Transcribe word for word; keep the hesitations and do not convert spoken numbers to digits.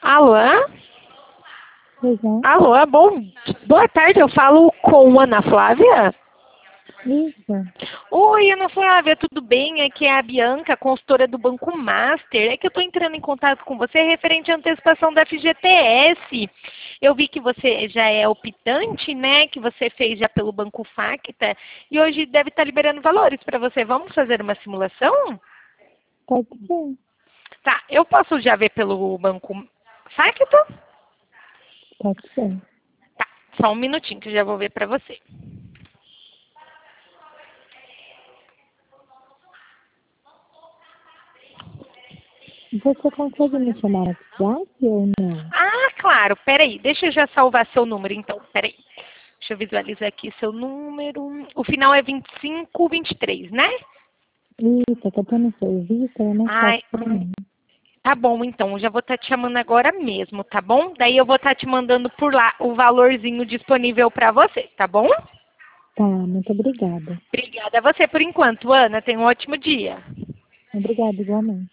Alô? Pois não? Alô, bom, boa tarde, eu falo com Ana Flávia? Isso. Oi, Ana Flávia, tudo bem? Aqui é a Bianca, consultora do Banco Master. É que eu estou entrando em contato com você referente à antecipação da F G T S. Eu vi que você já é optante, né? Que você fez já pelo Banco Facta e hoje deve estar liberando valores para você. Vamos fazer uma simulação? Pode ser. Tá, eu posso já ver pelo Banco Facta? Pode ser. Tá, só um minutinho que eu já vou ver para você. Você consegue me chamar no WhatsApp ou não? Ah, claro, peraí, deixa eu já salvar seu número então, peraí. Deixa eu visualizar aqui seu número. O final é vinte e cinco, vinte e três, né? Isso, que eu tô no serviço, é mais Ai, fácil pra mim. tá bom então, eu já vou estar te chamando agora mesmo, tá bom? Daí eu vou estar te mandando por lá o valorzinho disponível para você, tá bom? Tá, muito obrigada. Obrigada a você por enquanto, Ana. Tenha um ótimo dia. Obrigada igualmente.